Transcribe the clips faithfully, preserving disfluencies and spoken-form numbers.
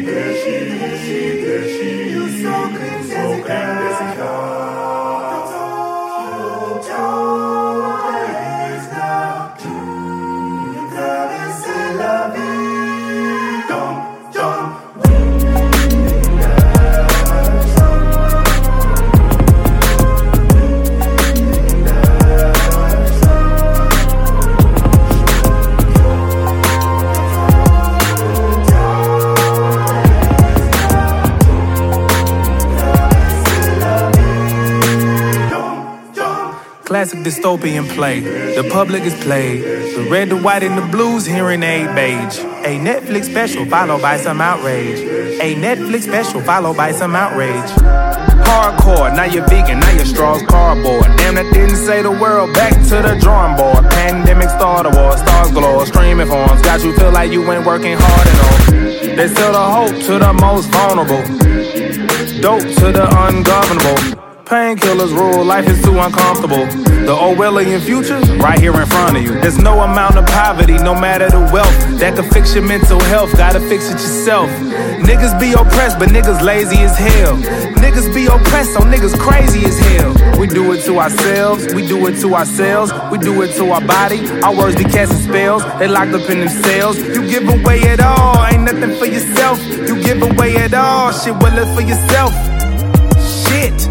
there she, there she. You so clean, so clean, as a Classic dystopian play. The public is played. The red, the white, and the blues, hearing aid beige. A Netflix special followed by some outrage. A Netflix special followed by some outrage. Hardcore, now you're vegan, now your straw's cardboard. Damn, that didn't say the world, back to the drawing board. Pandemic starter war, stars galore, streaming forms. Got you feel like you ain't working hard enough. They sell the hope to the most vulnerable. Dope to the ungovernable. Painkillers rule, life is too uncomfortable. The Orwellian future, right here in front of you. There's no amount of poverty, no matter the wealth, that can fix your mental health, gotta fix it yourself. Niggas be oppressed, but niggas lazy as hell. Niggas be oppressed, so niggas crazy as hell. We do it to ourselves, we do it to ourselves, we do it to our body. Our words be casting spells, they locked up in them cells. You give away it all, ain't nothing for yourself. You give away it all, shit, well it's for yourself. Shit.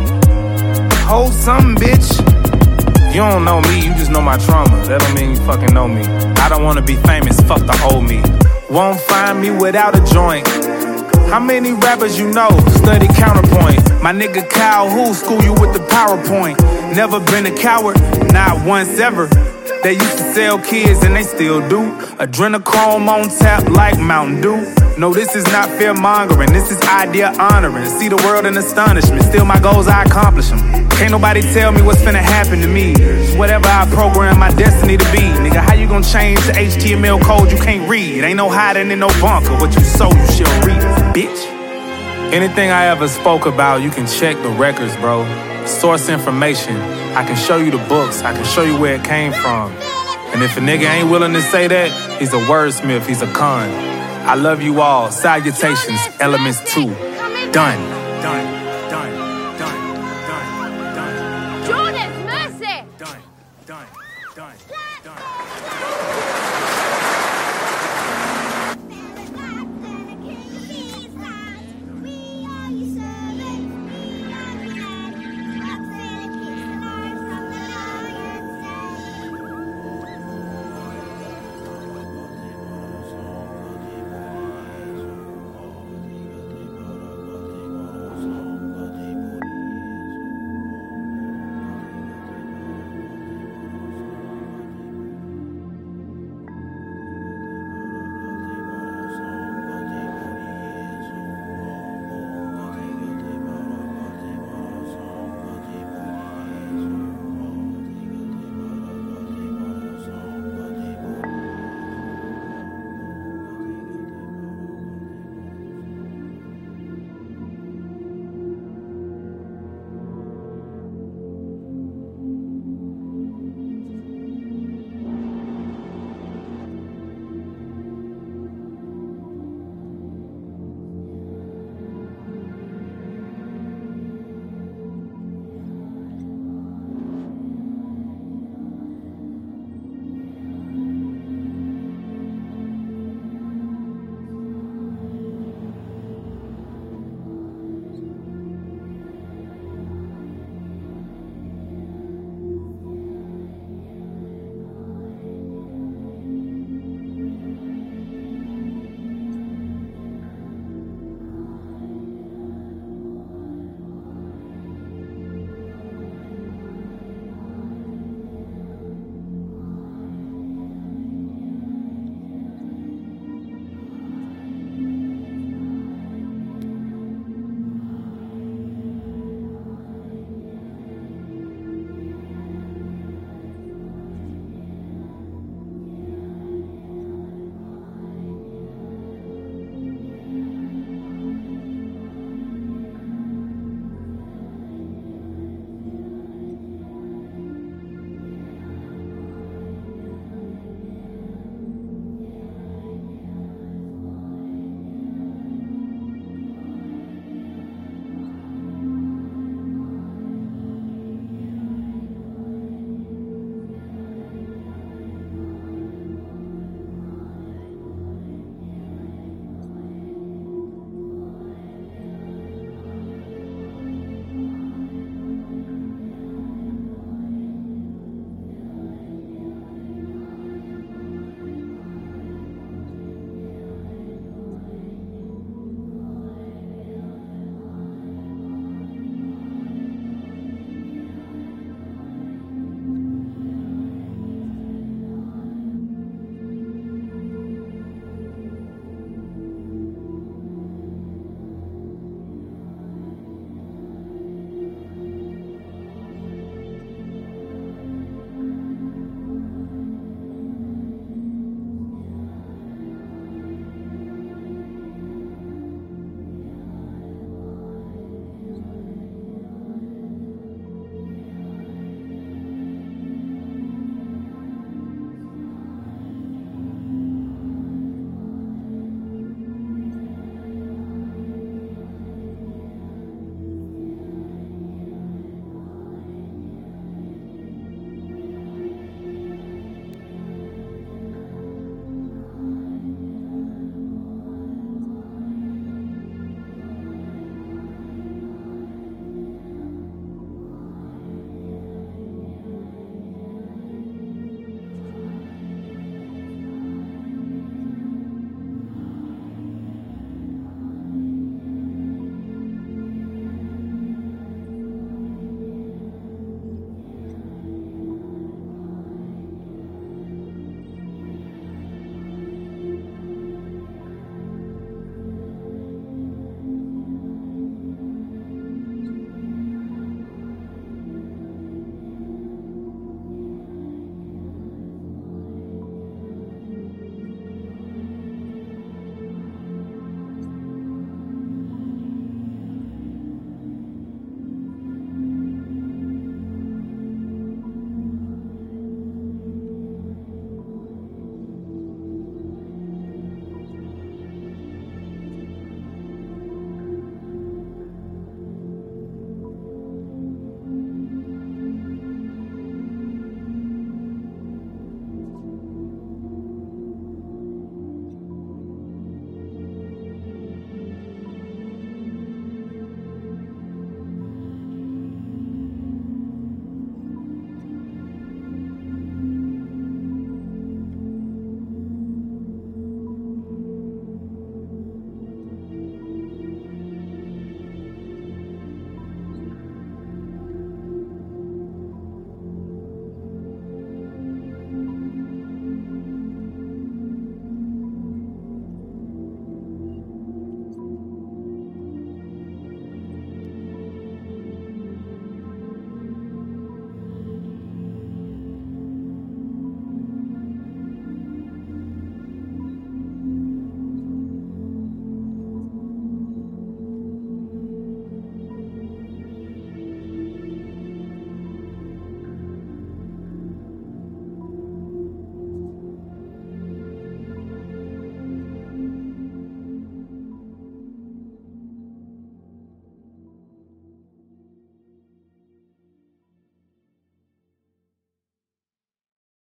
Hold something, bitch. You don't know me, you just know my trauma. That don't mean you fucking know me. I don't wanna be famous, fuck the old me. Won't find me without a joint. How many rappers you know? Study counterpoint. My nigga Kyle, who school you with the PowerPoint? Never been a coward, not once ever. They used to sell kids and they still do. Adrenochrome on tap like Mountain Dew. No, this is not fear-mongering, this is idea honoring. See the world in astonishment, still my goals, I accomplish them. Can't nobody tell me what's finna happen to me. It's whatever I program my destiny to be. Nigga, how you gonna change the H T M L code you can't read? Ain't no hiding in no bunker, what you sow you shall reap, bitch. Anything I ever spoke about, you can check the records, bro. Source information, I can show you the books, I can show you where it came from. And if a nigga ain't willing to say that, he's a wordsmith, he's a con. I love you all. Salutations, Elements two. Done. Done. Done. Done. Done. Done. Jordan, mercy. Done. Done. Done. Done.